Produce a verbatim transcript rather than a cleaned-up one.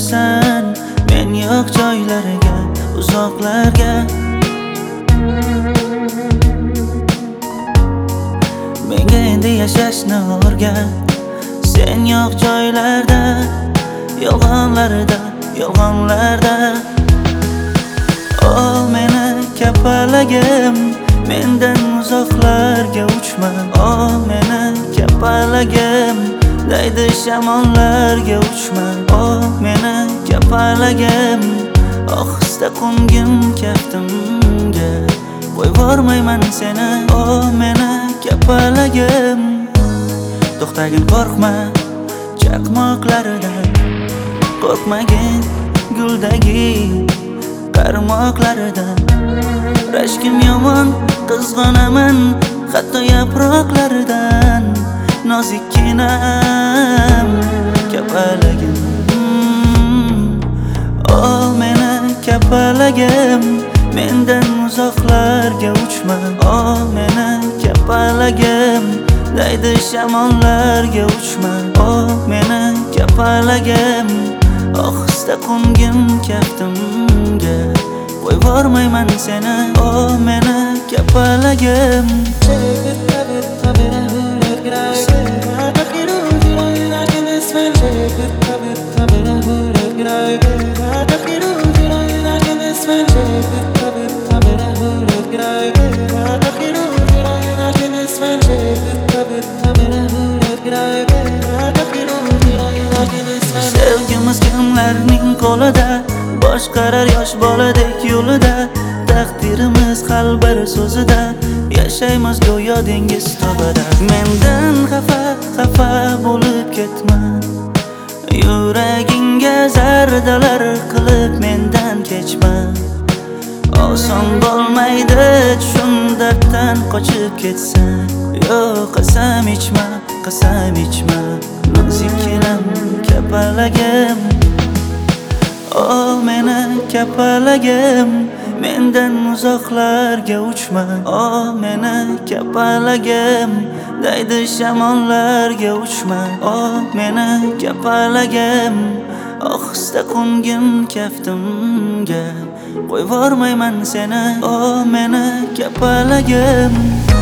yuribsan men yo'q joylarga, uzoqlarga. Menga endi yashashni o'rgat, sen yo'q joylarda, yolg'onlarda, yolg'onlarda. O meni kapalagim, mendan uzoqlarga uchma. O meni kapalagim, daydi shamollarga uchma. O meni kapalagim, ohista qo'ngin kaftimga, qo'yvormayman seni. O meni kapalagim, to'xtagin qo'rqma chaqmoqlaridan, qo'rqmagin guldagi qarmoqlaridan. Rashkim yomon, qizg'onaman hatto yaproqlaridan. Nozikkinam kapalagim, o meni kapalagim, mendan uzoqlarga uchma. O meni kapalagim, daydi shamollarga uchma. O meni kapalagim, ohista qo'ngin kaftimga, qo'yvormayman seni. O meni kapalagim. Sevgimiz kimlarning qo'lida, boshqarar yosh boladek yo'lida. Taqdirimiz hal bir so'zida, yashaymiz go'yo dengiz tobida. Mendan xafa, xafa bo'lib ketma, yuragingga zardalar qilib mendan kechma. Oson bo'lmaydi tushun darddan qochib ketsan. Yo'q, qasam ichma, qasam ichma, nozikkinam kapalagim. O meni kapalagim, mendan uzoqlarga uchma. O meni kapalagim, daydi shamollarga uchma. O meni kapalagim, ohista qo'ngin kaftimga, qo'yvormayman seni. O meni kapalagim.